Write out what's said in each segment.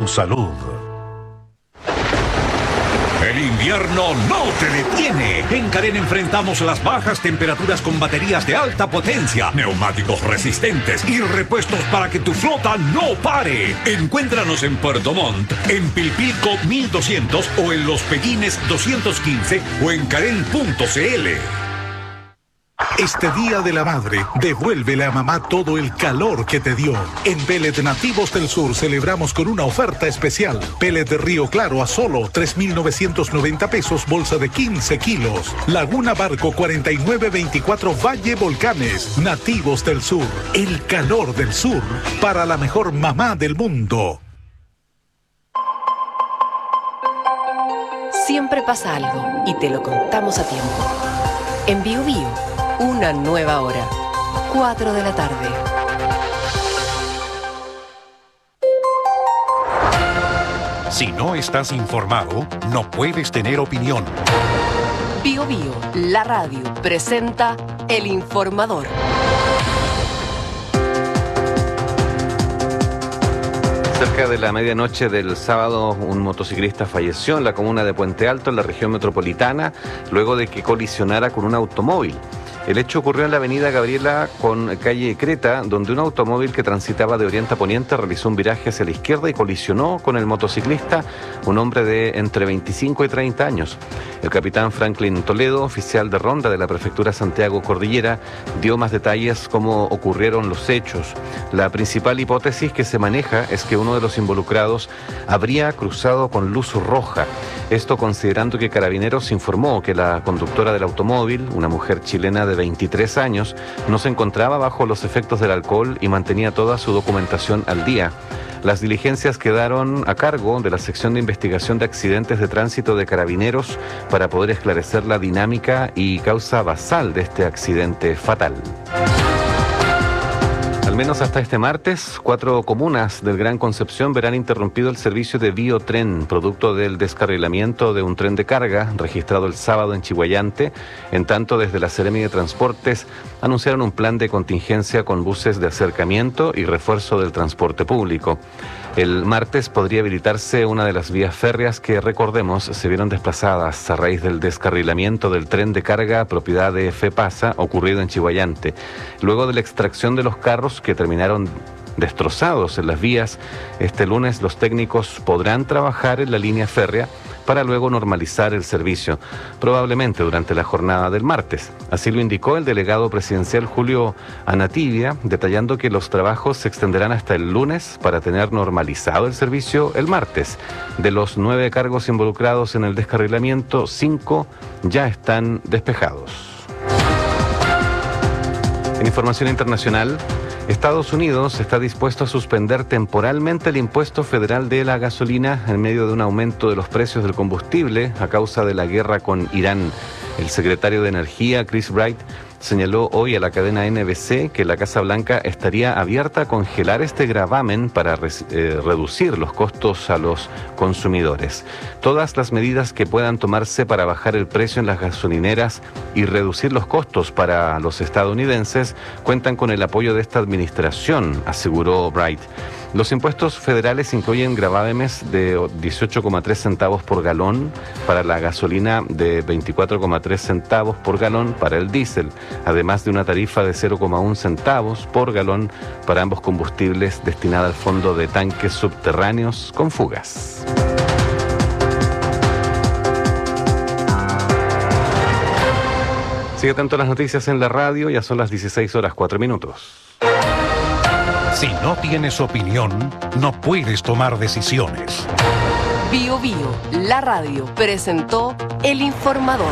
salud. El invierno no te detiene. En Carén enfrentamos las bajas temperaturas con baterías de alta potencia, neumáticos resistentes y repuestos para que tu flota no pare. Encuéntranos en Puerto Montt, en Pilpilco 1200 o en Los Pellines 215 o en carén.cl. Este Día de la Madre, devuélvele a mamá todo el calor que te dio. En Pellet Nativos del Sur celebramos con una oferta especial. Pellet de Río Claro a solo 3,990 pesos, bolsa de 15 kilos. Laguna Barco 4924 Valle Volcanes. Nativos del Sur, el calor del sur, para la mejor mamá del mundo. Siempre pasa algo y te lo contamos a tiempo. En Bio Bio, una nueva hora. 4 de la tarde. Si no estás informado, no puedes tener opinión. Bio Bio, la radio, presenta El Informador. Cerca de la medianoche del sábado, un motociclista falleció en la comuna de Puente Alto, en la región metropolitana, luego de que colisionara con un automóvil. El hecho ocurrió en la avenida Gabriela con calle Creta, donde un automóvil que transitaba de oriente a poniente realizó un viraje hacia la izquierda y colisionó con el motociclista, un hombre de entre 25 y 30 años. El capitán Franklin Toledo, oficial de ronda de la prefectura Santiago Cordillera, dio más detalles cómo ocurrieron los hechos. La principal hipótesis que se maneja es que uno de los involucrados habría cruzado con luz roja. Esto considerando que Carabineros informó que la conductora del automóvil, una mujer chilena de 23 años, no se encontraba bajo los efectos del alcohol y mantenía toda su documentación al día. Las diligencias quedaron a cargo de la sección de investigación de accidentes de tránsito de Carabineros para poder esclarecer la dinámica y causa basal de este accidente fatal. Al menos hasta este martes, 4 comunas del Gran Concepción verán interrumpido el servicio de Biotren, producto del descarrilamiento de un tren de carga registrado el sábado en Chiguayante. En tanto, desde la Seremi de Transportes anunciaron un plan de contingencia con buses de acercamiento y refuerzo del transporte público. El martes podría habilitarse una de las vías férreas que, recordemos, se vieron desplazadas a raíz del descarrilamiento del tren de carga propiedad de FEPASA ocurrido en Chiguayante. Luego de la extracción de los carros que terminaron destrozados en las vías, este lunes los técnicos podrán trabajar en la línea férrea para luego normalizar el servicio, probablemente durante la jornada del martes. Así lo indicó el delegado presidencial Julio Anativia, detallando que los trabajos se extenderán hasta el lunes para tener normalizado el servicio el martes. De los 9 cargos involucrados en el descarrilamiento, 5 ya están despejados. En información internacional, Estados Unidos está dispuesto a suspender temporalmente el impuesto federal de la gasolina en medio de un aumento de los precios del combustible a causa de la guerra con Irán. El secretario de Energía, Chris Wright, señaló hoy a la cadena NBC que la Casa Blanca estaría abierta a congelar este gravamen para reducir los costos a los consumidores. Todas las medidas que puedan tomarse para bajar el precio en las gasolineras y reducir los costos para los estadounidenses cuentan con el apoyo de esta administración, aseguró Wright. Los impuestos federales incluyen gravámenes de 18,3 centavos por galón para la gasolina, de 24,3 centavos por galón para el diésel, además de una tarifa de 0,1 centavos por galón para ambos combustibles destinada al fondo de tanques subterráneos con fugas. Sigue tanto las noticias en la radio, ya son las 16:04. Si no tienes opinión, no puedes tomar decisiones. Bio Bio, la radio, presentó El Informador.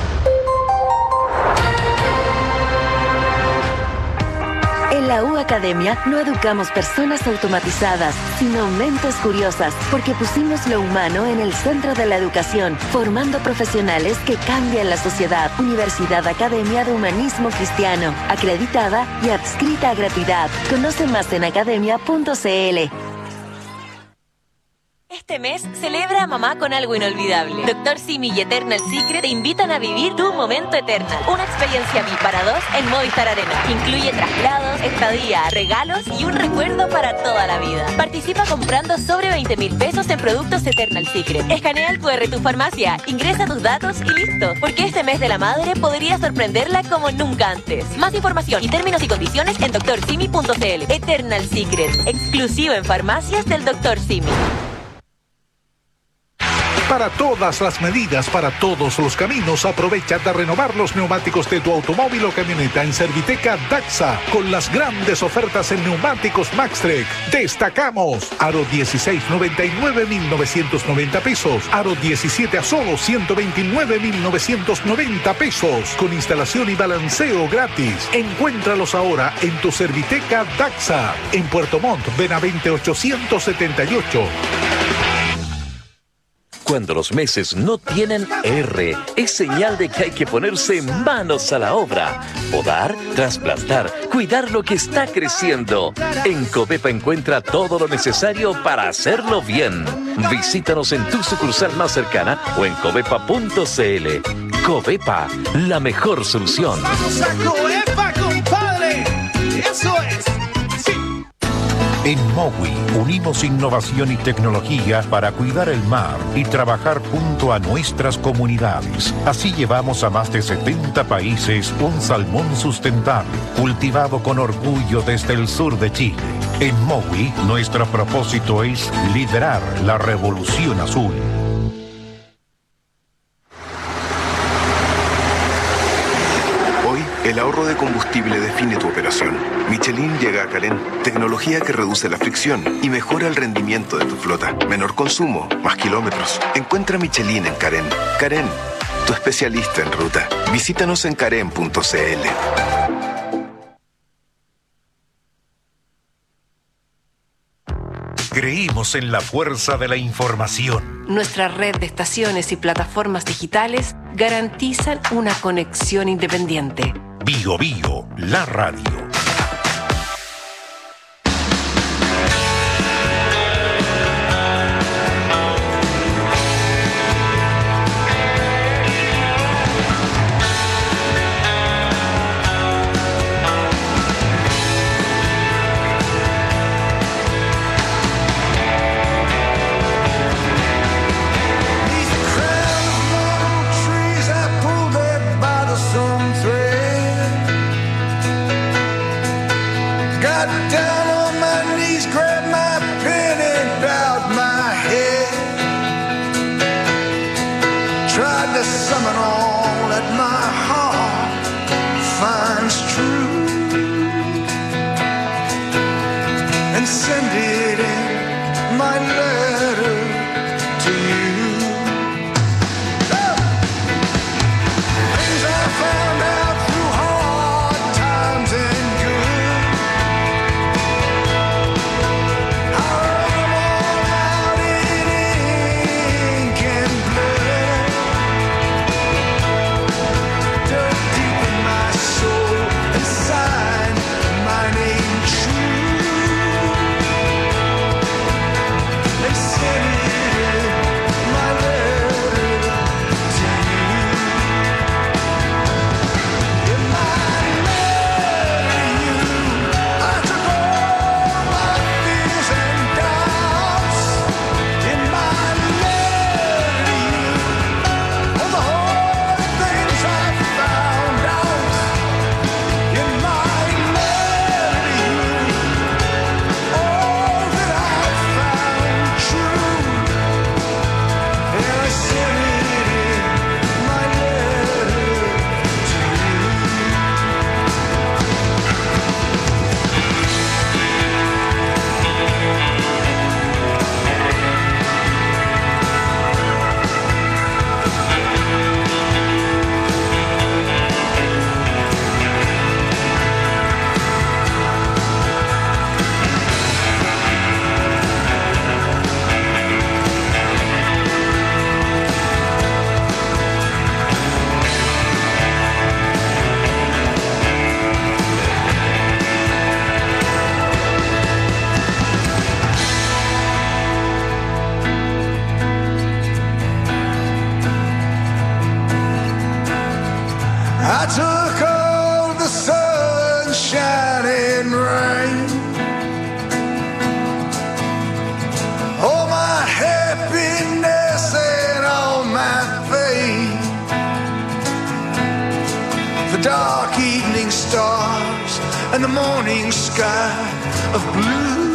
En la U Academia no educamos personas automatizadas, sino mentes curiosas, porque pusimos lo humano en el centro de la educación, formando profesionales que cambian la sociedad. Universidad Academia de Humanismo Cristiano, acreditada y adscrita a gratuidad. Conoce más en academia.cl. Este mes celebra a mamá con algo inolvidable. Dr. Simi y Eternal Secret te invitan a vivir tu momento Eternal. Una experiencia VIP para dos en Movistar Arena. Incluye traslados, estadía, regalos y un recuerdo para toda la vida. Participa comprando sobre 20.000 pesos en productos Eternal Secret. Escanea el QR tu farmacia, ingresa tus datos y listo. Porque este mes de la madre podría sorprenderla como nunca antes. Más información y términos y condiciones en drsimi.cl. Eternal Secret, exclusivo en farmacias del Dr. Simi. Para todas las medidas, para todos los caminos, aprovecha de renovar los neumáticos de tu automóvil o camioneta en Serviteca Daxa con las grandes ofertas en neumáticos Maxtrek. Destacamos aro 16 99.990 pesos, aro 17 a solo 129.990 pesos con instalación y balanceo gratis. Encuéntralos ahora en tu Serviteca Daxa en Puerto Montt, Benavente 878. Cuando los meses no tienen R, es señal de que hay que ponerse manos a la obra. Podar, trasplantar, cuidar lo que está creciendo. En Covepa encuentra todo lo necesario para hacerlo bien. Visítanos en tu sucursal más cercana o en covepa.cl. Covepa, la mejor solución. ¡Vamos a Covepa, compadre! ¡Eso es! En Mowi unimos innovación y tecnología para cuidar el mar y trabajar junto a nuestras comunidades. Así llevamos a más de 70 países un salmón sustentable, cultivado con orgullo desde el sur de Chile. En Mowi, nuestro propósito es liderar la revolución azul. El ahorro de combustible define tu operación. Michelin llega a Carén. Tecnología que reduce la fricción y mejora el rendimiento de tu flota. Menor consumo, más kilómetros. Encuentra Michelin en Carén. Carén, tu especialista en ruta. Visítanos en carén.cl. Creímos en la fuerza de la información. Nuestra red de estaciones y plataformas digitales garantizan una conexión independiente. Bio Bio, la radio. morning sky of blue.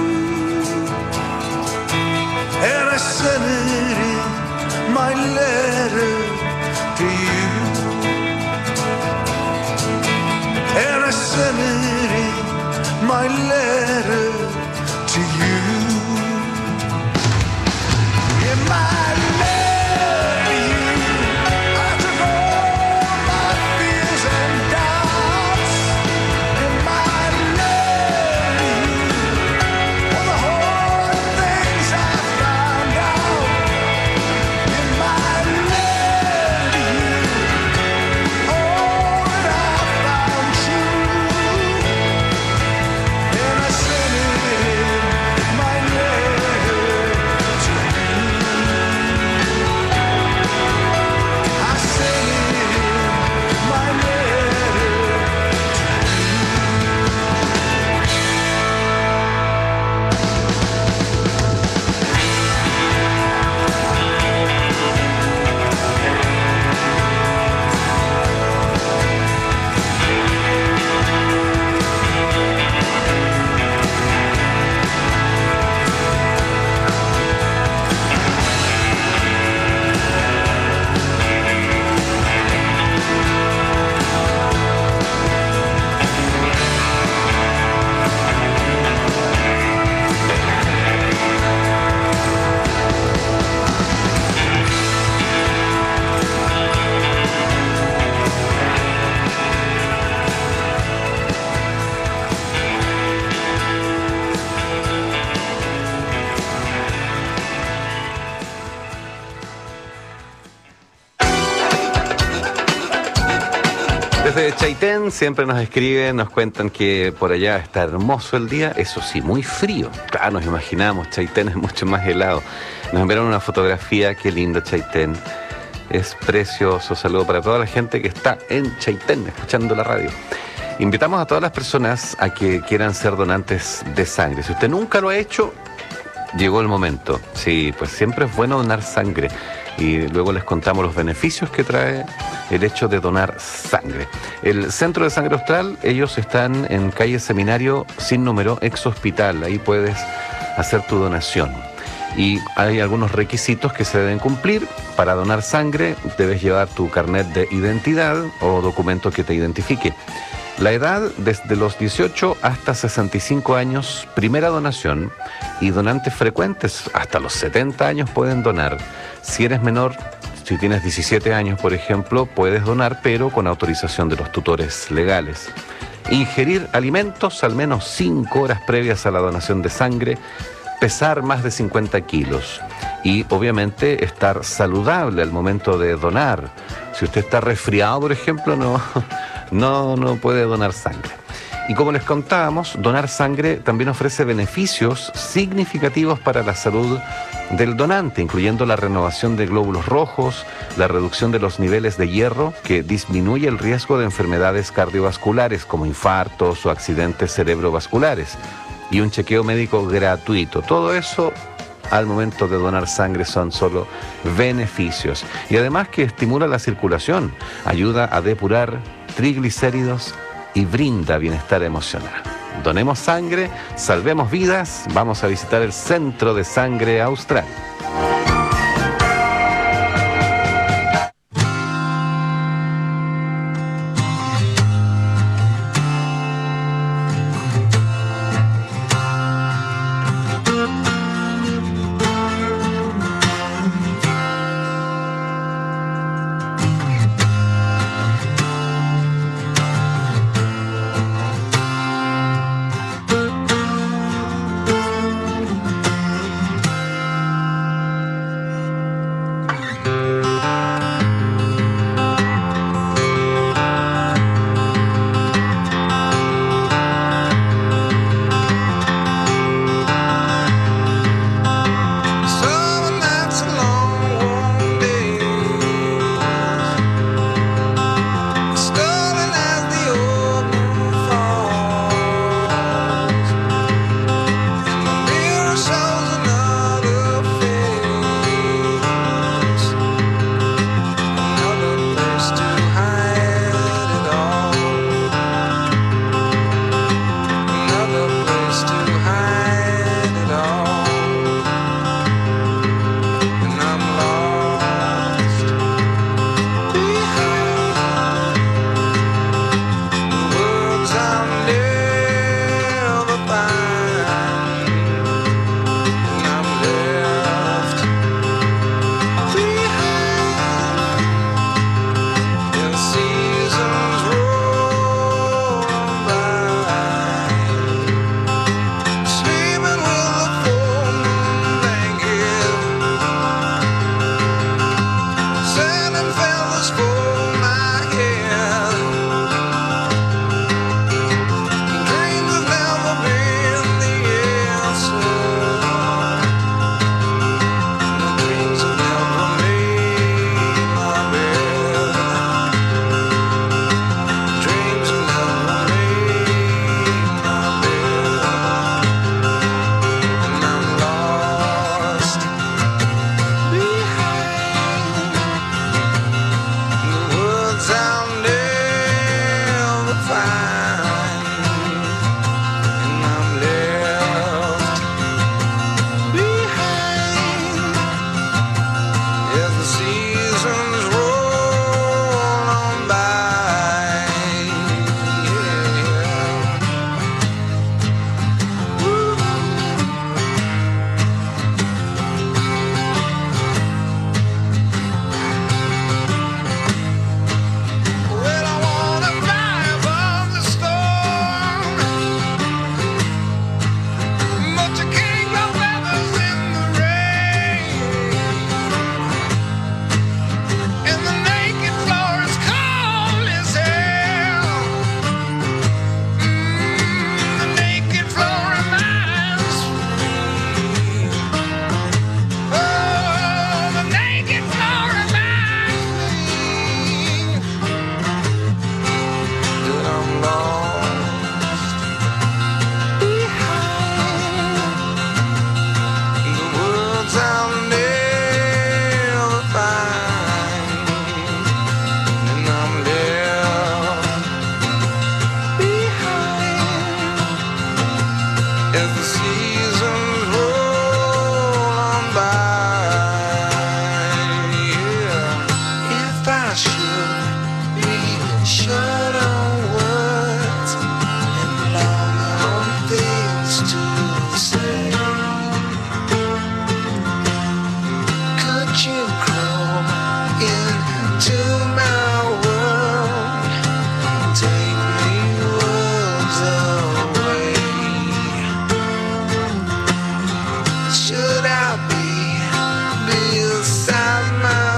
And I sent it in my letter to you. And I sent it in my letter to you. In my letter to you, I took all my fears and doubts. In my letter to you, all the hard things I found out. In my letter to you, all that I found true. And I sent it in my letter to you. I sent it in my letter to Desde Chaitén siempre nos escriben, nos cuentan que por allá está hermoso el día, eso sí, muy frío. Claro, nos imaginamos, Chaitén es mucho más helado. Nos enviaron una fotografía, qué lindo Chaitén. Es precioso, saludo para toda la gente que está en Chaitén, escuchando la radio. Invitamos a todas las personas a que quieran ser donantes de sangre. Si usted nunca lo ha hecho, llegó el momento. Sí, pues siempre es bueno donar sangre. Y luego les contamos los beneficios que trae el hecho de donar sangre. El Centro de Sangre Austral, ellos están en calle Seminario sin número, ex hospital. Ahí puedes hacer tu donación. Y hay algunos requisitos que se deben cumplir. Para donar sangre debes llevar tu carnet de identidad o documento que te identifique. La edad desde los 18 hasta 65 años, primera donación, y donantes frecuentes hasta los 70 años pueden donar. Si eres menor, si tienes 17 años, por ejemplo, puedes donar, pero con autorización de los tutores legales. Ingerir alimentos al menos 5 horas previas a la donación de sangre, pesar más de 50 kilos y obviamente estar saludable al momento de donar. Si usted está resfriado, por ejemplo, no puede donar sangre. Y como les contábamos, donar sangre también ofrece beneficios significativos para la salud del donante, incluyendo la renovación de glóbulos rojos, la reducción de los niveles de hierro, que disminuye el riesgo de enfermedades cardiovasculares como infartos o accidentes cerebrovasculares, y un chequeo médico gratuito. Todo eso al momento de donar sangre son solo beneficios. Y además que estimula la circulación, ayuda a depurar triglicéridos y brinda bienestar emocional. Donemos sangre, salvemos vidas. Vamos a visitar el Centro de Sangre Austral.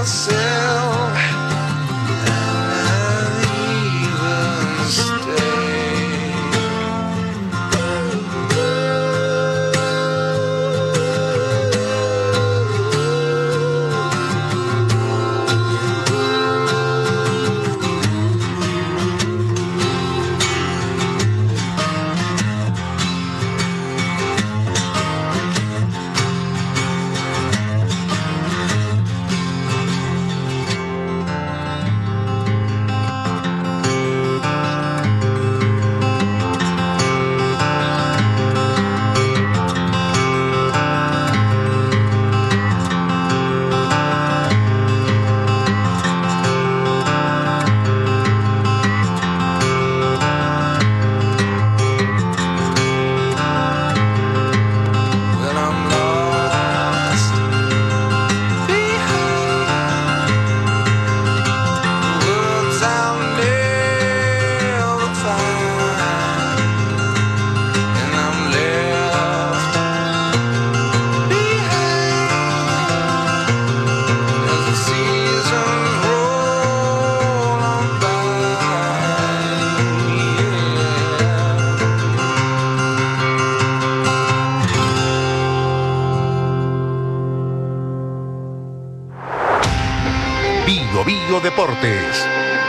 myself. And even stay. Bio Deportes.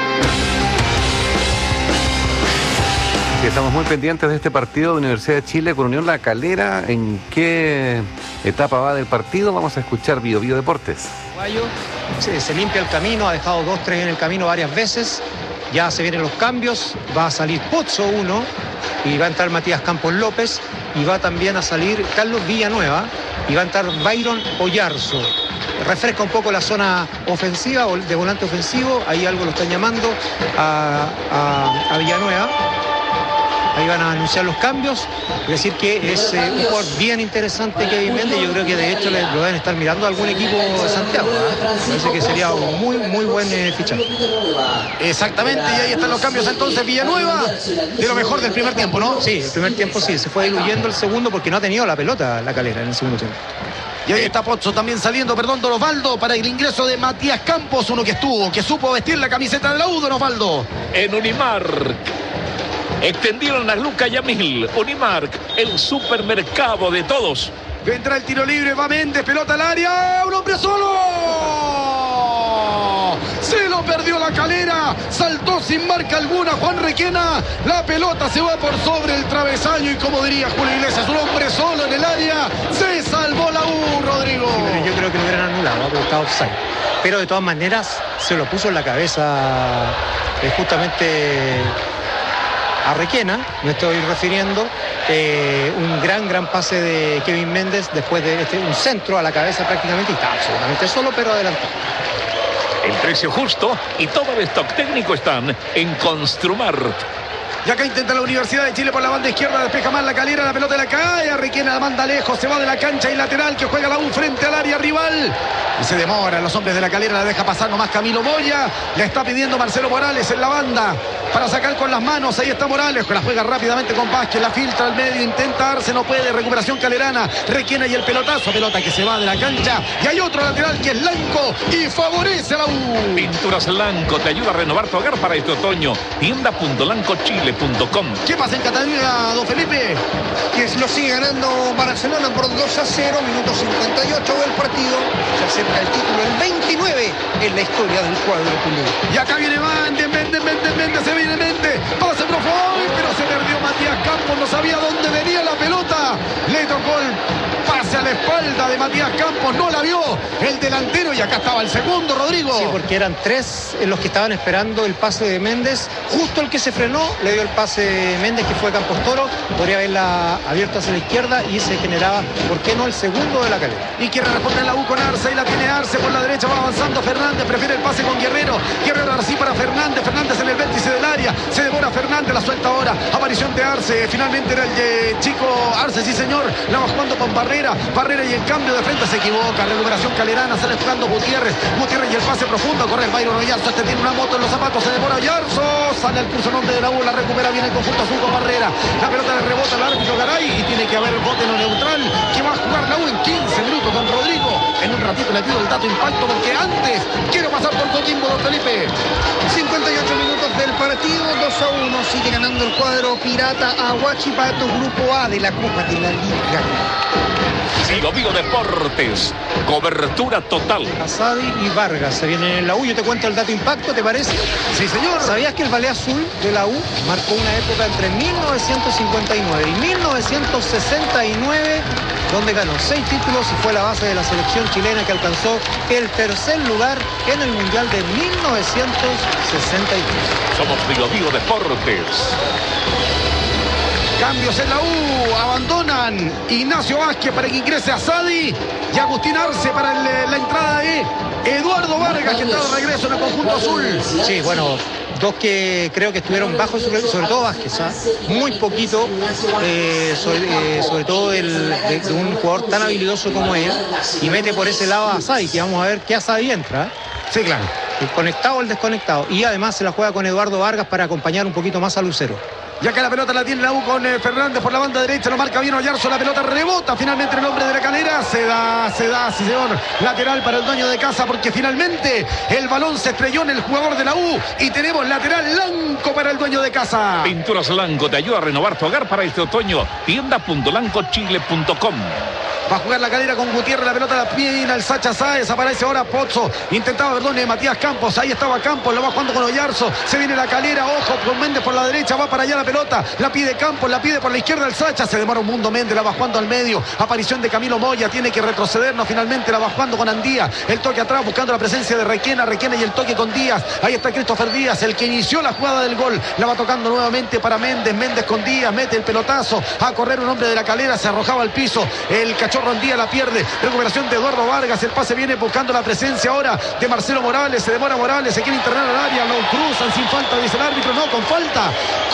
Estamos muy pendientes de este partido de Universidad de Chile con Unión La Calera. ¿En qué etapa va del partido? Vamos a escuchar Bio Deportes. Se limpia el camino, ha dejado 2-3 en el camino varias veces. Ya se vienen los cambios. Va a salir Pozzo 1 y va a entrar Matías Campos López y va también a salir Carlos Villanueva y va a entrar Byron Oyarzo. Refresca un poco la zona ofensiva o de volante ofensivo. Ahí algo lo están llamando a Villanueva. Ahí van a anunciar los cambios. Es decir que es un jugador bien interesante, Kevin Méndez. Yo creo que de hecho lo deben estar mirando a algún equipo de Santiago. Parece que sería un muy buen fichaje. Exactamente, y ahí están los cambios entonces. Villanueva, de lo mejor del primer tiempo, ¿no? Sí, el primer tiempo sí. Se fue diluyendo el segundo porque no ha tenido la pelota La Calera en el segundo tiempo. Y ahí está Pozzo también saliendo, Don Osvaldo, para el ingreso de Matías Campos, uno que supo vestir la camiseta de la U, Don Osvaldo. En Unimark extendieron las lucas ya 1000. Unimark, el supermercado de todos. Vendrá el tiro libre, va Méndez, pelota al área, un hombre solo. Se lo perdió La Calera, saltó sin marca alguna Juan Requena, la pelota se va por sobre el travesaño y como diría Julio Iglesias, un hombre solo en el área, se salvó la U, Rodrigo. Sí, pero yo creo que lo hubieran anulado, porque estaba offside. Pero de todas maneras se lo puso en la cabeza justamente a Requena, me estoy refiriendo, un gran pase de Kevin Méndez después de un centro a la cabeza prácticamente y está absolutamente solo pero adelantado. El precio justo y todo el stock técnico están en Construmart. Y acá intenta la Universidad de Chile por la banda izquierda, despeja más La Calera, la pelota la cae, a Requena la manda lejos, se va de la cancha y lateral que juega la U frente al área rival. Y se demora, los hombres de La Calera, la deja pasar nomás Camilo Moya, le está pidiendo Marcelo Morales en la banda para sacar con las manos, ahí está Morales, que la juega rápidamente con Vázquez, la filtra al medio, intenta darse, no puede, recuperación calerana, Requena y el pelotazo, pelota que se va de la cancha, y hay otro lateral que es Lanco y favorece a la U. Pinturas Lanco te ayuda a renovar tu hogar para este otoño. Tienda.lancochile.com. ¿Qué pasa en Cataluña, don Felipe? Que lo sigue ganando Barcelona por 2-0, minuto 58 del partido. Se acerca el título, el 29 en la historia del cuadro culé. Y acá viene Méndez, se viene Méndez, pase profundo, pero se perdió Matías Campos, no sabía dónde venía la pelota. Le tocó el pase a la espalda de Matías Campos, no la vio el delantero y acá estaba el segundo, Rodrigo. Sí, porque eran 3 los que estaban esperando el pase de Méndez. Justo el que se frenó le dio el pase Méndez, que fue Campos Toro, podría haberla abierto hacia la izquierda y se generaba, ¿por qué no?, el segundo de La Calera. Y quiere responder la U con Arce y la tiene Arce por la derecha, va avanzando Fernández, prefiere el pase con Guerrero así para Fernández en el vértice del área, se devora Fernández, la suelta ahora, aparición de Arce, finalmente era el de chico Arce, sí señor, la va jugando con Barrera y el cambio de frente se equivoca, recuperación calerana, sale jugando Gutiérrez y el pase profundo, corre el Byron Oyarzo, este tiene una moto en los zapatos, se devora Oyarzo, sale al pulso nombre de la U, la recupera bien el conjunto azul con Barrera, la pelota le rebota al árbitro Garay y tiene que haber bote en lo neutral, que va a jugar la U en 15 minutos, don Rodrigo, en un ratito le pido el dato impacto porque antes quiero pasar por Coquimbo, don Felipe. 58 minutos del partido, 2-1, sigue ganando el cuadro pirata a Huachipato, grupo A de la Copa de la Liga. Bio Deportes, cobertura total. Asadi y Vargas se vienen en la U. Yo te cuento el dato impacto, ¿te parece? Sí, señor. ¿Sabías que el ballet azul de la U marcó una época entre 1959 y 1969 donde ganó 6 títulos y fue la base de la selección chilena que alcanzó el tercer lugar en el Mundial de 1962? Somos Bio Deportes. Cambios en la U, abandonan Ignacio Vázquez para que ingrese Asadi y Agustín Arce para la entrada de Eduardo Vargas, que está de regreso en el conjunto azul. Sí, bueno, dos que creo que estuvieron bajos, sobre todo Vázquez, muy poquito, sobre todo de un jugador tan habilidoso como él, y mete por ese lado a Asadi, que vamos a ver qué Asadi entra. Sí, claro. El conectado o el desconectado, y además se la juega con Eduardo Vargas para acompañar un poquito más a Lucero. Ya que la pelota la tiene la U con Fernández por la banda derecha, lo marca bien Oyarzo, la pelota rebota finalmente el hombre de la Calera, se da, sí señor, lateral para el dueño de casa porque finalmente el balón se estrelló en el jugador de la U y tenemos lateral blanco para el dueño de casa. Pinturas Lanco te ayuda a renovar tu hogar para este otoño, tienda.lancochile.com. Va a jugar la Calera con Gutiérrez, la pelota la pina el Sacha Sáez, aparece ahora Pozzo, intentaba, Matías Campos, ahí estaba Campos, lo va jugando con Oyarzo, se viene la Calera, ojo, con Méndez por la derecha, va para allá la pelota, la pide Campos, la pide por la izquierda el Sacha, se demora un mundo Méndez, la va jugando al medio, aparición de Camilo Moya, tiene que retrocedernos, finalmente la va jugando con Andía, el toque atrás buscando la presencia de Requena y el toque con Díaz, ahí está Christopher Díaz, el que inició la jugada del gol, la va tocando nuevamente para Méndez con Díaz, mete el pelotazo, a correr un hombre de la Calera, se arrojaba al piso, el cachorro Andía la pierde, recuperación de Eduardo Vargas, el pase viene buscando la presencia ahora de Marcelo Morales, se demora Morales, se quiere internar al área, lo cruzan sin falta, dice el árbitro, no, con falta,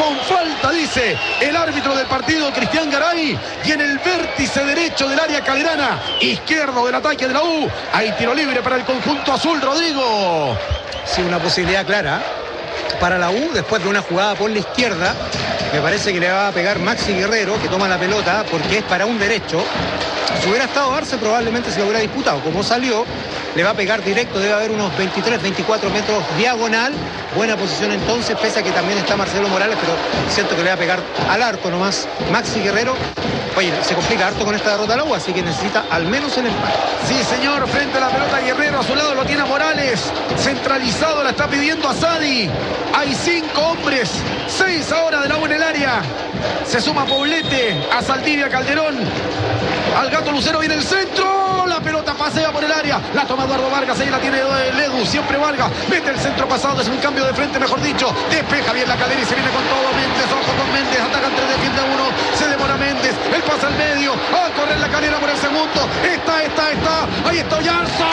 dice el árbitro del partido, Cristian Garay, y en el vértice derecho del área calerana, izquierdo del ataque de la U, hay tiro libre para el conjunto azul, Rodrigo. Sí, una posibilidad clara para la U, después de una jugada por la izquierda, me parece que le va a pegar Maxi Guerrero, que toma la pelota, porque es para un derecho. Si hubiera estado Arce, probablemente se lo hubiera disputado. Como salió, le va a pegar directo, debe haber unos 23, 24 metros diagonal. Buena posición entonces, pese a que también está Marcelo Morales, pero siento que le va a pegar al arco nomás Maxi Guerrero. Oye, se complica harto con esta derrota la U, así que necesita al menos el empate. Sí, señor, frente a la pelota Guerrero, a su lado lo tiene a Morales. Centralizado, la está pidiendo a Sadi. Hay 5 hombres, 6 ahora de la U en el área. Se suma Poblete, a Saldivia, Calderón. Al Gato Lucero viene el centro, la pelota pasea por el área, la toma Eduardo Vargas, ahí la tiene Ledu, siempre Vargas, mete el centro pasado, es un cambio de frente, mejor dicho, despeja bien la Calera y se viene con todo Méndez, ojo con Méndez, ataca entre defiende uno, se demora Méndez, el pase al medio, a correr la Calera por el segundo, ahí está Oyarzo.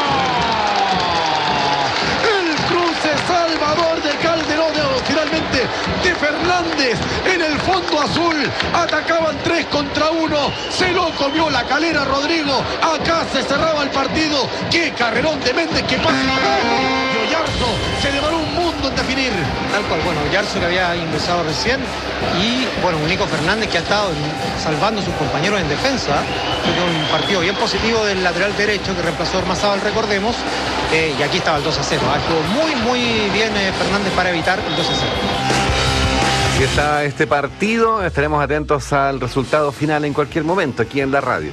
El cruce salvador de Calderón, finalmente de Fernández en el fondo azul, atacaban 3 contra 1, se lo comió la Calera, Rodrigo, acá se cerraba el partido, qué carrerón de Méndez, que pasa y Oyarzo se demoró un mundo en definir. Tal cual, bueno, Oyarzo que había ingresado recién y bueno, un Nico Fernández que ha estado salvando a sus compañeros en defensa, fue un partido bien positivo del lateral derecho que reemplazó a Ormazábal, recordemos, y aquí estaba el 2-0, estuvo muy bien Fernández para evitar el 2-0. Así está este partido, estaremos atentos al resultado final en cualquier momento aquí en la radio.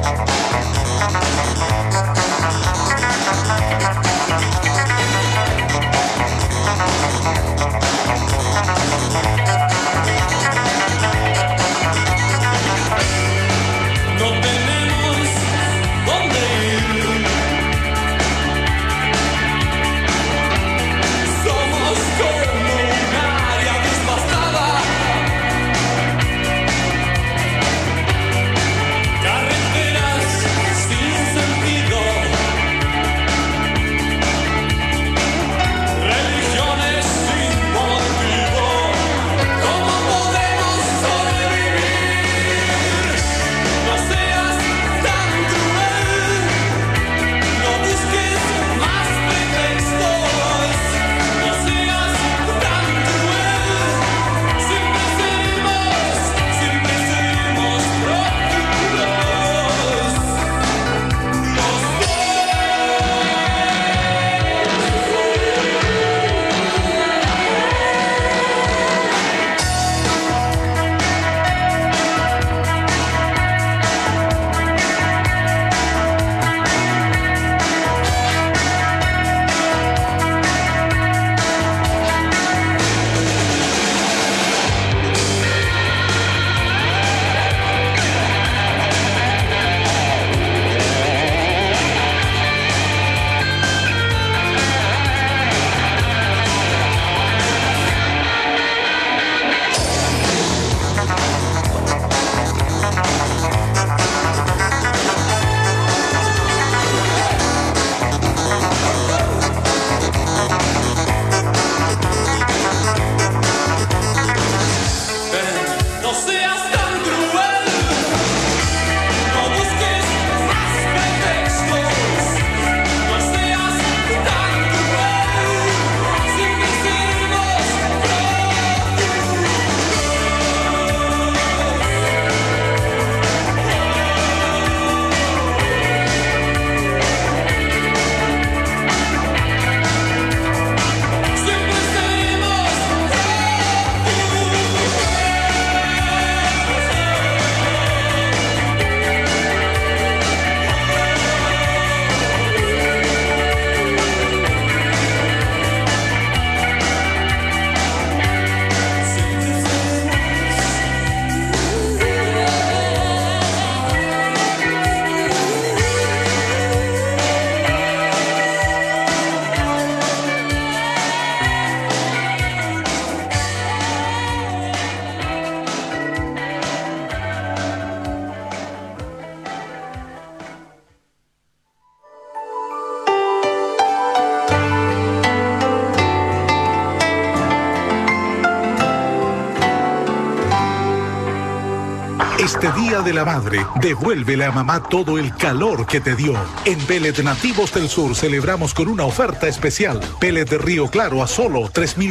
Este Día de la Madre, devuélvele a mamá todo el calor que te dio. En Pellet Nativos del Sur celebramos con una oferta especial. Pellet de Río Claro a solo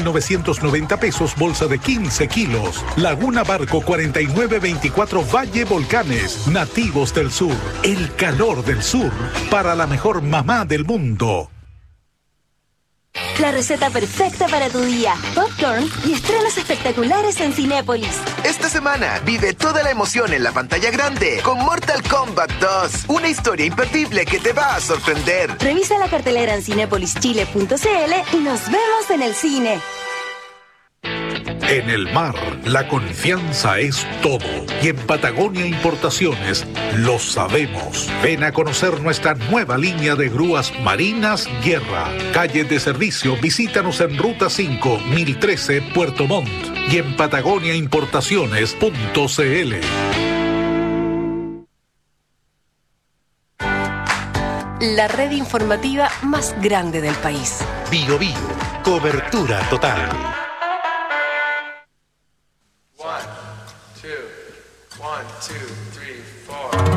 3,990 pesos, bolsa de 15 kilos. Laguna Barco 4924 Valle Volcanes. Nativos del Sur, el calor del sur, para la mejor mamá del mundo. La receta perfecta para tu día. Popcorn y estrenos espectaculares en Cinépolis. Esta semana vive toda la emoción en la pantalla grande con Mortal Kombat 2. Una historia imperdible que te va a sorprender. Revisa la cartelera en cinepolischile.cl y nos vemos en el cine. En el mar, la confianza es todo. Y en Patagonia Importaciones lo sabemos. Ven a conocer nuestra nueva línea de grúas marinas Guerra. Calle de servicio, visítanos en Ruta 5, 1013, Puerto Montt. Y en patagoniaimportaciones.cl. La red informativa más grande del país. Bio Bio, cobertura total. 1, 2, 1, 2, 3, 4.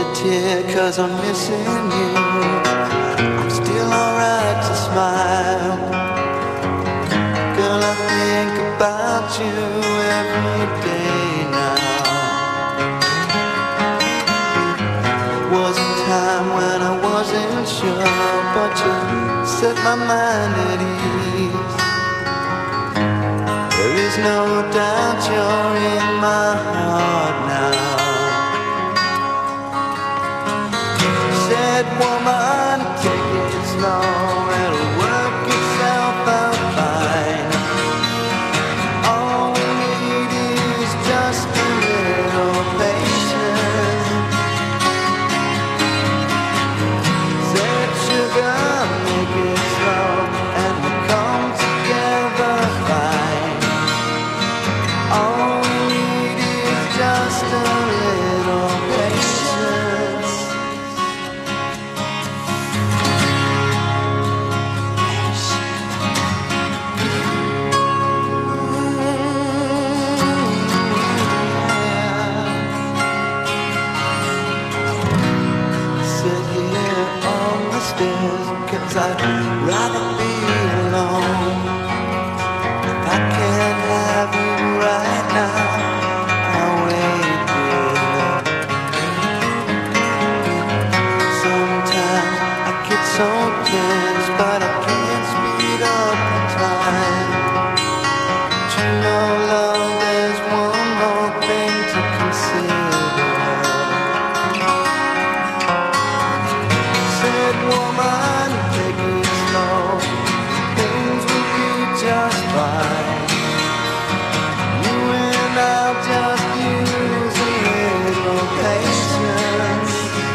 tear 'cause I'm missing you. I'm still alright to smile. Girl, I think about you every day now. Was a time when I wasn't sure, but you set my mind at ease. There is no doubt you're in my heart now. Said woman, take it slow, it'll work itself out fine. All we need is just a little patience. Said sugar, make it slow, and we'll come together fine. All we need is just a little patience. Sit here on the stairs, 'cause I'd rather be alone. If I can't have you right now, I'll wait here. Sometimes I get so tense, but I can't speed up the time. But you know, love, there's one more thing to consider. Said woman, take it slow, things will be just fine. You and I'll just use a little patience.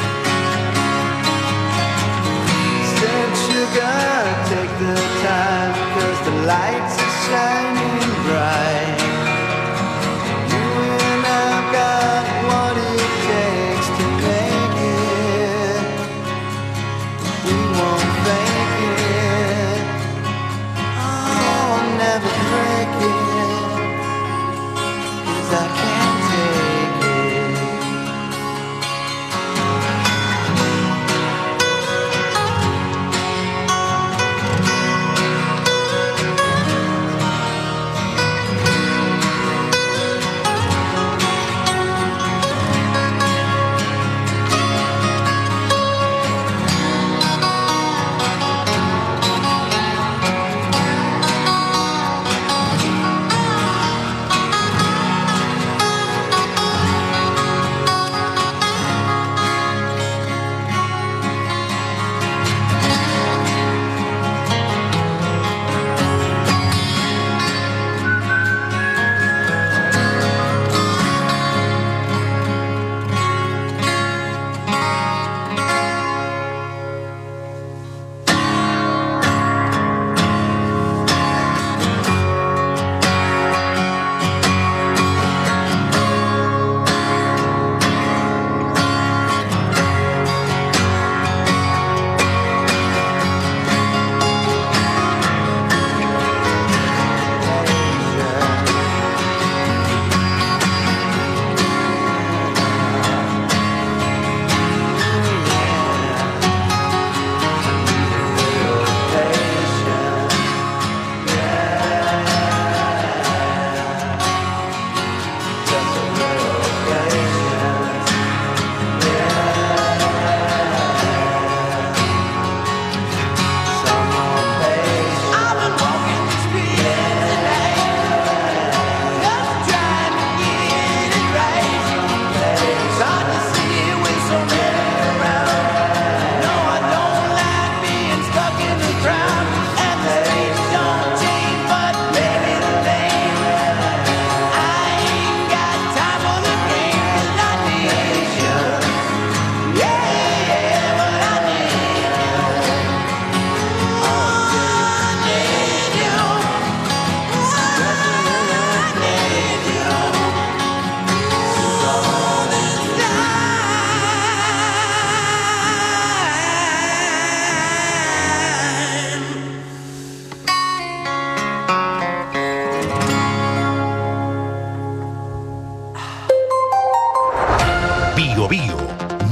Said sugar, take the time, 'cause the lights are shining bright. You and I've got what it takes to make it. We won't fake it. Oh, never break it, 'cause I can't take it.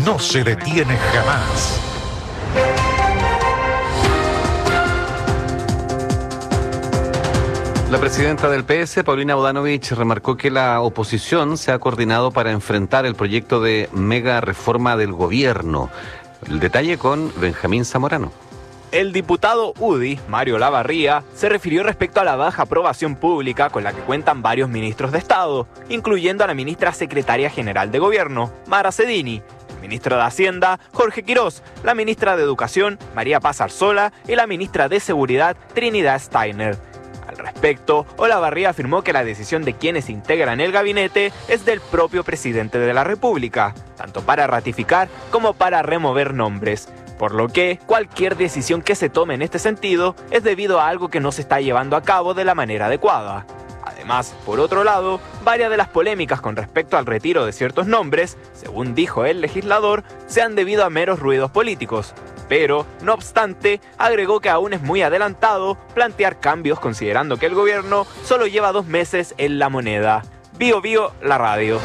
no se detiene jamás. La presidenta del PS, Paulina Bodanovich, remarcó que la oposición se ha coordinado para enfrentar el proyecto de mega reforma del gobierno. El detalle con Benjamín Zamorano. El diputado UDI, Mario Lavarría, se refirió respecto a la baja aprobación pública con la que cuentan varios ministros de Estado, incluyendo a la ministra secretaria general de Gobierno, Mara Cedini, el ministro de Hacienda, Jorge Quirós, la ministra de Educación, María Paz Arzola, y la ministra de Seguridad, Trinidad Steiner. Al respecto, Olavarría afirmó que la decisión de quienes integran el gabinete es del propio presidente de la República, tanto para ratificar como para remover nombres, por lo que cualquier decisión que se tome en este sentido es debido a algo que no se está llevando a cabo de la manera adecuada. Además, por otro lado, varias de las polémicas con respecto al retiro de ciertos nombres, según dijo el legislador, se han debido a meros ruidos políticos. Pero, no obstante, agregó que aún es muy adelantado plantear cambios considerando que el gobierno solo lleva 2 meses en la moneda. Bio Bio, la radio.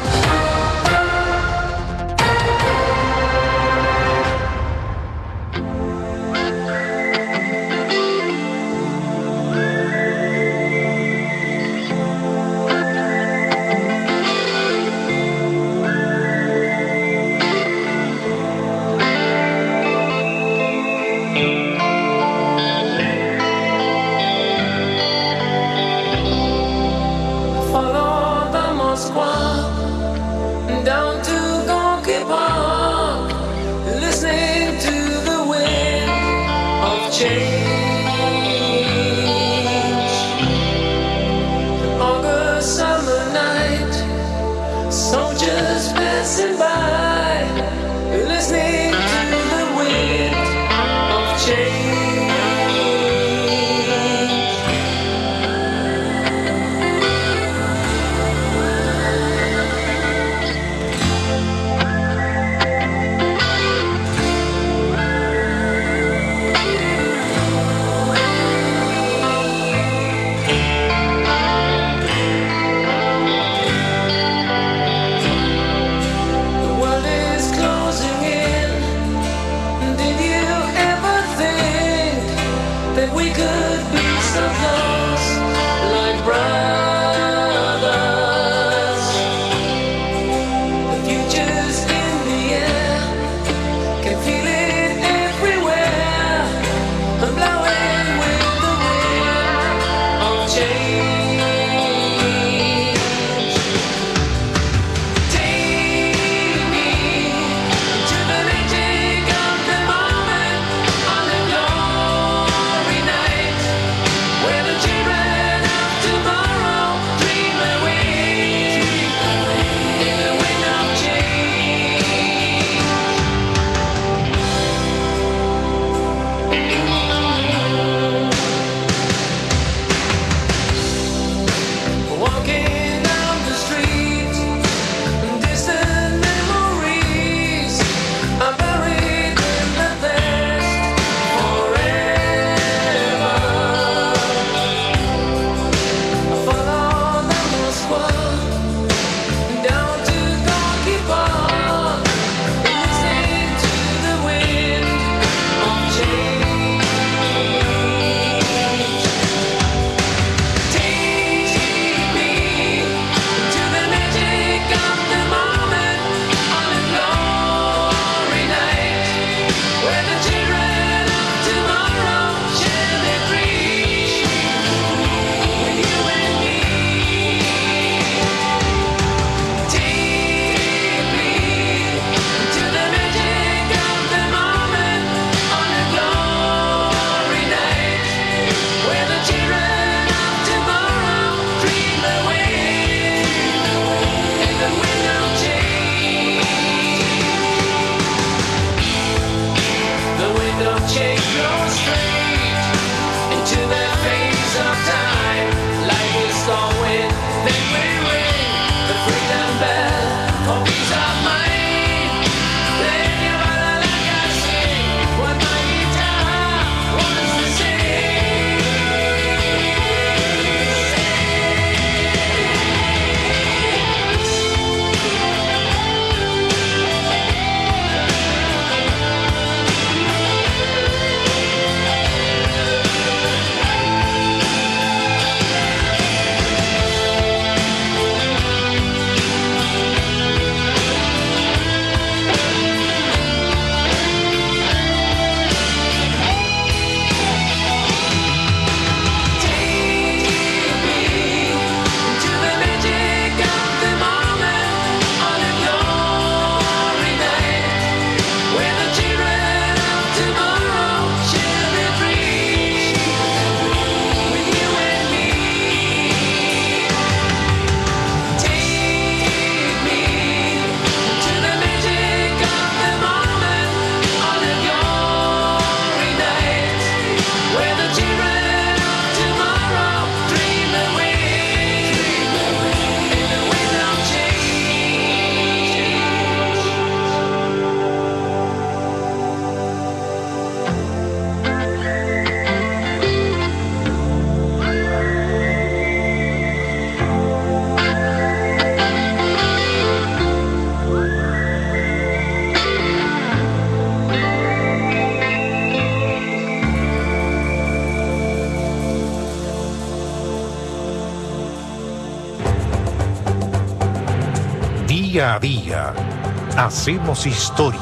Día a día, hacemos historia.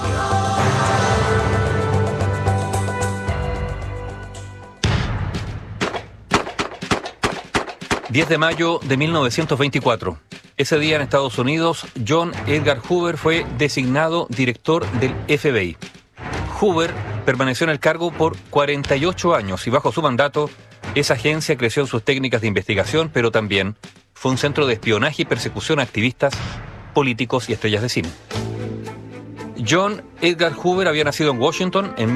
...10 de mayo de 1924. Ese día en Estados Unidos, John Edgar Hoover fue designado director del FBI. Hoover permaneció en el cargo por 48 años y bajo su mandato, esa agencia creció en sus técnicas de investigación, pero también fue un centro de espionaje y persecución a activistas, políticos y estrellas de cine. John Edgar Hoover había nacido en Washington en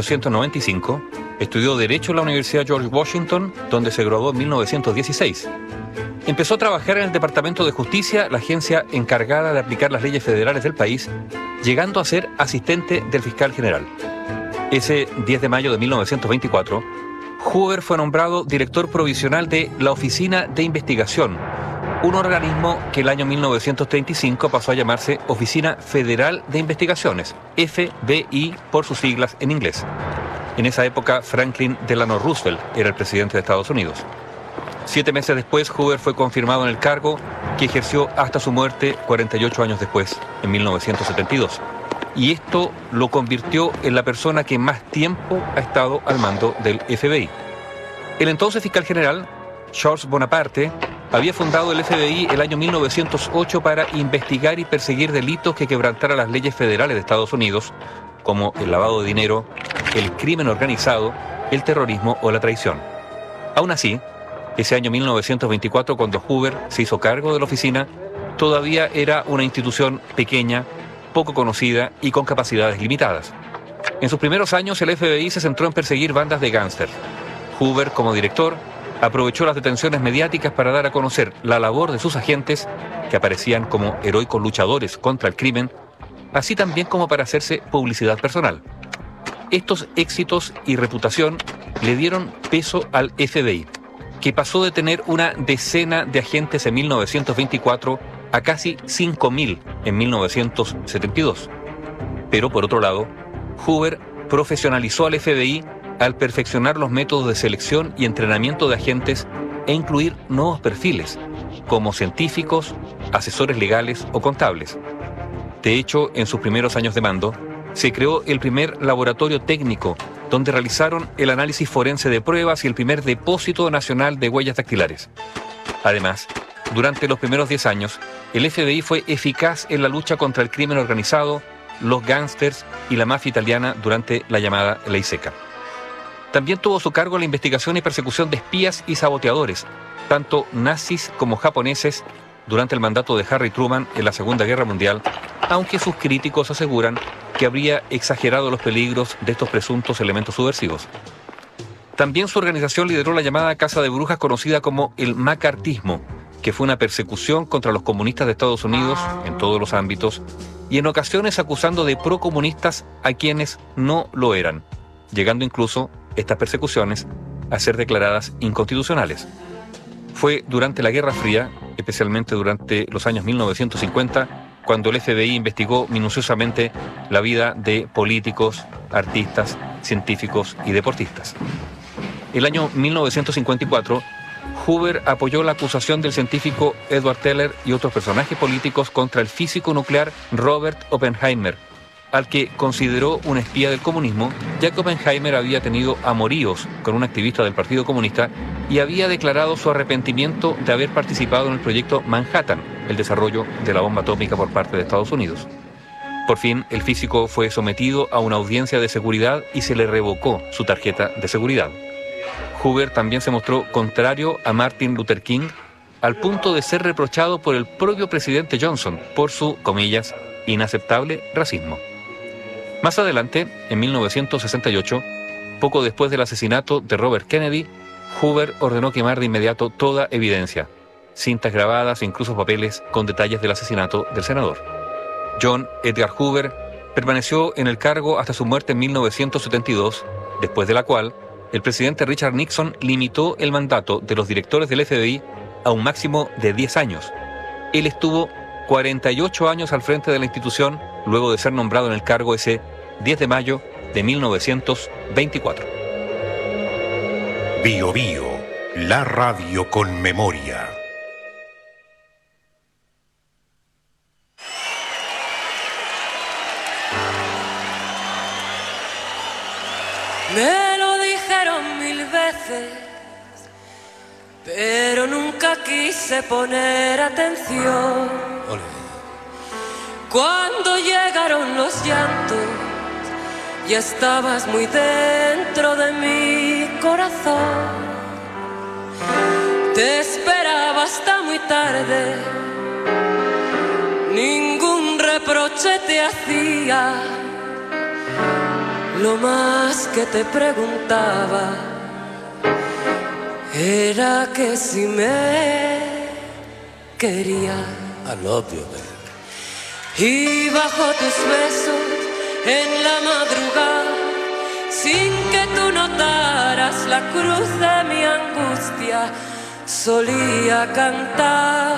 1895, estudió Derecho en la Universidad George Washington, donde se graduó en 1916. Empezó a trabajar en el Departamento de Justicia, la agencia encargada de aplicar las leyes federales del país, llegando a ser asistente del fiscal general. Ese 10 de mayo de 1924, Hoover fue nombrado director provisional de la Oficina de Investigación, un organismo que el año 1935 pasó a llamarse Oficina Federal de Investigaciones, FBI por sus siglas en inglés. En esa época, Franklin Delano Roosevelt era el presidente de Estados Unidos. 7 meses después, Hoover fue confirmado en el cargo, que ejerció hasta su muerte 48 años después, en 1972. Y esto lo convirtió en la persona que más tiempo ha estado al mando del FBI. El entonces fiscal general, Charles Bonaparte, había fundado el FBI el año 1908 para investigar y perseguir delitos que quebrantaran las leyes federales de Estados Unidos, como el lavado de dinero, el crimen organizado, el terrorismo o la traición. Aún así, ese año 1924, cuando Hoover se hizo cargo de la oficina, todavía era una institución pequeña, poco conocida y con capacidades limitadas. En sus primeros años, el FBI se centró en perseguir bandas de gángsters. Hoover, como director, aprovechó las detenciones mediáticas para dar a conocer la labor de sus agentes, que aparecían como heroicos luchadores contra el crimen, así también como para hacerse publicidad personal. Estos éxitos y reputación le dieron peso al FBI, que pasó de tener una decena de agentes en 1924 a casi 5.000 en 1972. Pero por otro lado, Hoover profesionalizó al FBI al perfeccionar los métodos de selección y entrenamiento de agentes e incluir nuevos perfiles, como científicos, asesores legales o contables. De hecho, en sus primeros años de mando, se creó el primer laboratorio técnico, donde realizaron el análisis forense de pruebas y el primer depósito nacional de huellas dactilares. Además, durante los primeros 10 años, el FBI fue eficaz en la lucha contra el crimen organizado, los gángsters y la mafia italiana durante la llamada Ley Seca. También tuvo a su cargo la investigación y persecución de espías y saboteadores, tanto nazis como japoneses, durante el mandato de Harry Truman en la Segunda Guerra Mundial, aunque sus críticos aseguran que habría exagerado los peligros de estos presuntos elementos subversivos. También su organización lideró la llamada Casa de Brujas, conocida como el macartismo, que fue una persecución contra los comunistas de Estados Unidos en todos los ámbitos, y en ocasiones acusando de procomunistas a quienes no lo eran, llegando incluso estas persecuciones a ser declaradas inconstitucionales. Fue durante la Guerra Fría, especialmente durante los años 1950, cuando el FBI investigó minuciosamente la vida de políticos, artistas, científicos y deportistas. El año 1954, Hoover apoyó la acusación del científico Edward Teller y otros personajes políticos contra el físico nuclear Robert Oppenheimer, al que consideró un espía del comunismo, ya que Oppenheimer había tenido amoríos con un activista del Partido Comunista y había declarado su arrepentimiento de haber participado en el proyecto Manhattan, el desarrollo de la bomba atómica por parte de Estados Unidos. Por fin, el físico fue sometido a una audiencia de seguridad y se le revocó su tarjeta de seguridad. Hoover también se mostró contrario a Martin Luther King, al punto de ser reprochado por el propio presidente Johnson por su, comillas, inaceptable racismo. Más adelante, en 1968, poco después del asesinato de Robert Kennedy, Hoover ordenó quemar de inmediato toda evidencia, cintas grabadas e incluso papeles con detalles del asesinato del senador. John Edgar Hoover permaneció en el cargo hasta su muerte en 1972, después de la cual el presidente Richard Nixon limitó el mandato de los directores del FBI a un máximo de 10 años. Él estuvo 48 años al frente de la institución, luego de ser nombrado en el cargo ese 10 de mayo de 1924. Bio Bio, la radio con memoria. Me lo dijeron 1000 veces, pero nunca quise poner atención. Cuando llegaron los llantos, ya estabas muy dentro de mi corazón. Te esperaba hasta muy tarde, ningún reproche te hacía. Lo más que te preguntaba era que si me quería. I love you, baby. Y bajo tus besos en la madrugada, sin que tú notaras la cruz de mi angustia, solía cantar.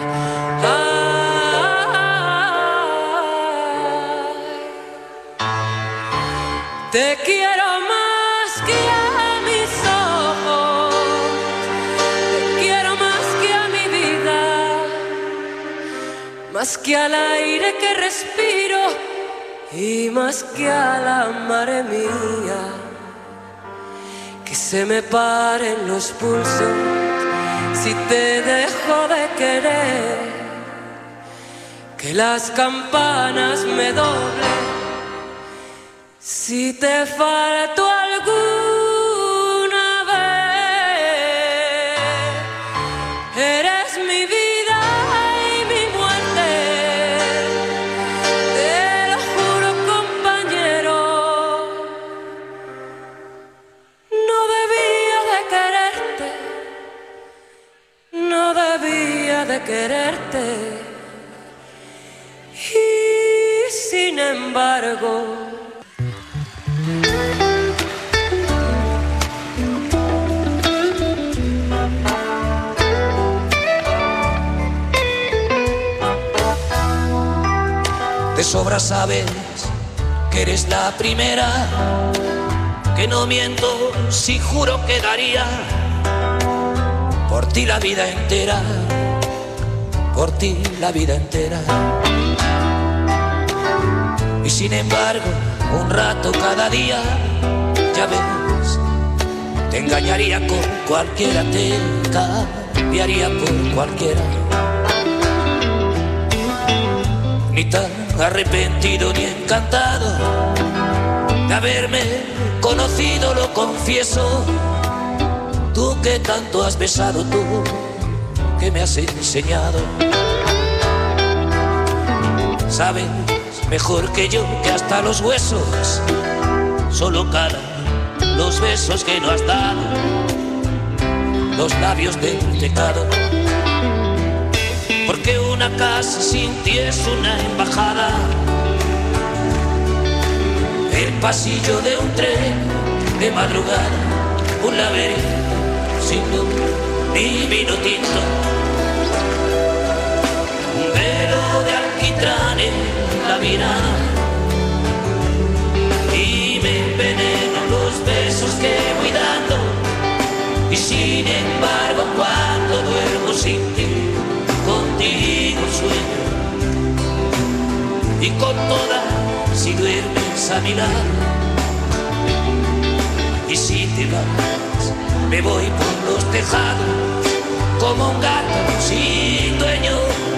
Te quiero más que a mis ojos, te quiero más que a mi vida, más que al aire que respiro y más que a la mare mía. Que se me paren los pulsos si te dejo de querer, que las campanas me doblen si te falto alguna vez. Eres mi vida y mi muerte, te lo juro, compañero. No debía de quererte, no debía de quererte, y sin embargo de sobra sabes que eres la primera, que no miento si juro que daría por ti la vida entera, por ti la vida entera. Y sin embargo, un rato cada día, ya ves, te engañaría con cualquiera, te cambiaría por cualquiera. Ni tan arrepentido ni encantado de haberme conocido, lo confieso. Tú que tanto has besado, tú que me has enseñado. Sabes mejor que yo que hasta los huesos solo calan los besos que no has dado, los labios del pecado. Porque una casa sin ti es una embajada, el pasillo de un tren de madrugada, un laberinto sin luz ni vino tinto, un velo de alquitrán en la mirada, y me enveneno los besos que voy dando. Y sin embargo, cuando duermo sin ti, contigo sueño, y con todas si duermes a mi lado. Y si te vas, me voy por los tejados como un gato sin dueño,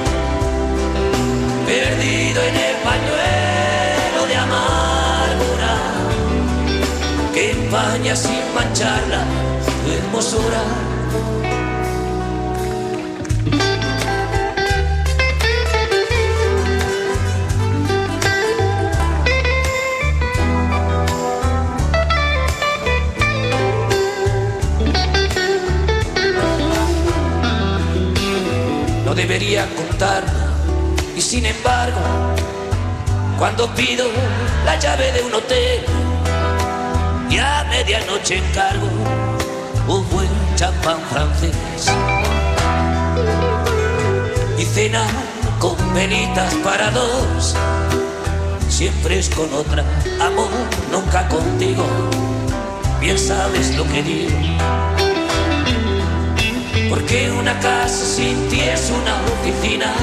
perdido en el pañuelo de amargura que empaña sin mancharla tu hermosura. No debería contar, y sin embargo, cuando pido la llave de un hotel y a medianoche encargo un buen champán francés y cena con velitas para dos, siempre es con otra, amor, nunca contigo. Bien sabes lo que digo, porque una casa sin ti es una oficina,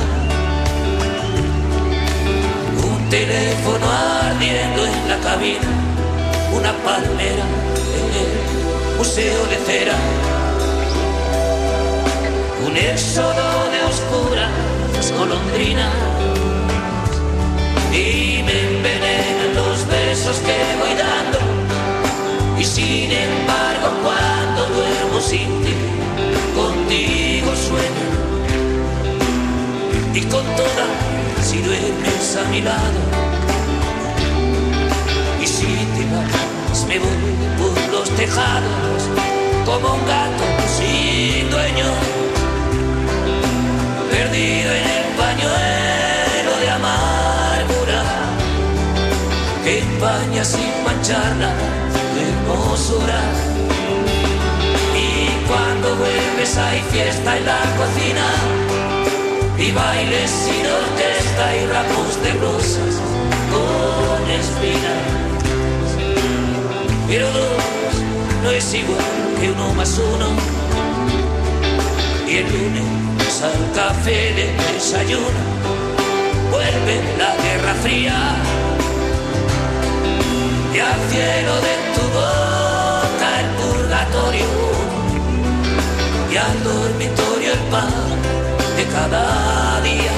un teléfono ardiendo en la cabina, una palmera en el museo de cera. Un éxodo de oscuras golondrinas y me envenenan los besos que voy dando. Y sin embargo cuando duermo sin ti, contigo sueño. Y con todas si duermes a mi lado. Y si te vas me voy por los tejados como un gato sin dueño, perdido en el pañuelo de amargura que empaña sin mancharla tu hermosura. Y cuando vuelves hay fiesta en la cocina y bailes sin orquesta y ramos de rosas con espinas. Pero dos no es igual que uno más uno. Y el lunes al café de desayuno vuelve la guerra fría. Y al cielo de tu boca el purgatorio. Y al dormitorio el pan de cada día.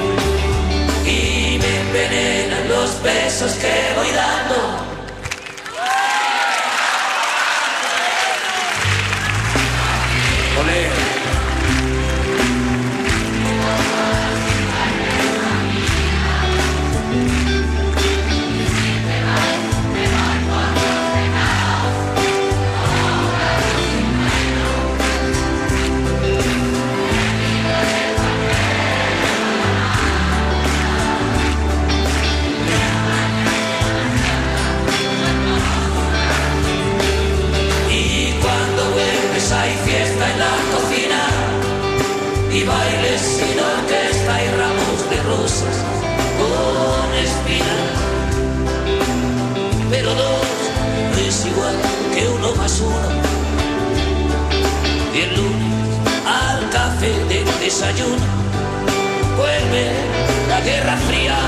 Y me envenenan los besos que voy dando. Olé. Hay fiesta en la cocina y bailes sin orquesta y ramos de rosas con espinas. Pero dos no es igual que uno más uno. Y el lunes al café del desayuno vuelve la guerra fría.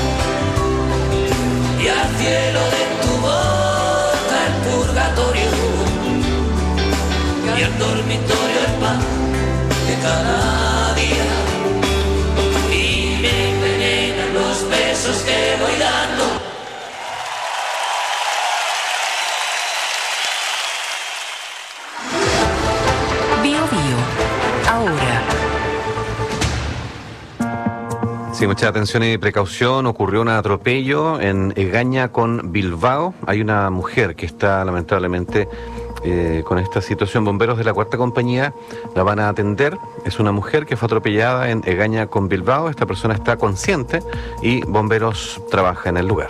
Y al cielo de tu boca el purgatorio. Y al dormitorio el pan de cada día. Y me envenenan los besos que voy dando. Bio Bio, ahora. Sí, mucha atención y precaución. Ocurrió un atropello en Egaña con Bilbao. Hay una mujer que está lamentablemente con esta situación. Bomberos de la Cuarta Compañía la van a atender. Es una mujer que fue atropellada en Egaña con Bilbao. Esta persona está consciente y bomberos trabaja en el lugar.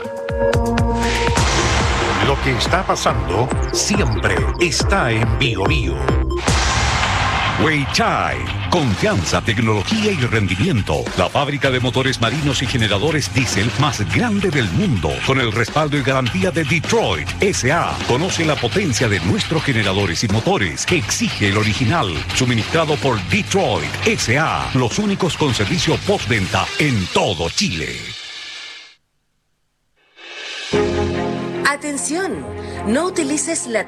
Lo que está pasando siempre está en Bio Bio. Weichai, confianza, tecnología y rendimiento. La fábrica de motores marinos y generadores diésel más grande del mundo, con el respaldo y garantía de Detroit S.A. Conoce la potencia de nuestros generadores y motores que exige el original, suministrado por Detroit S.A. Los únicos con servicio postventa en todo Chile. Atención, no utilices la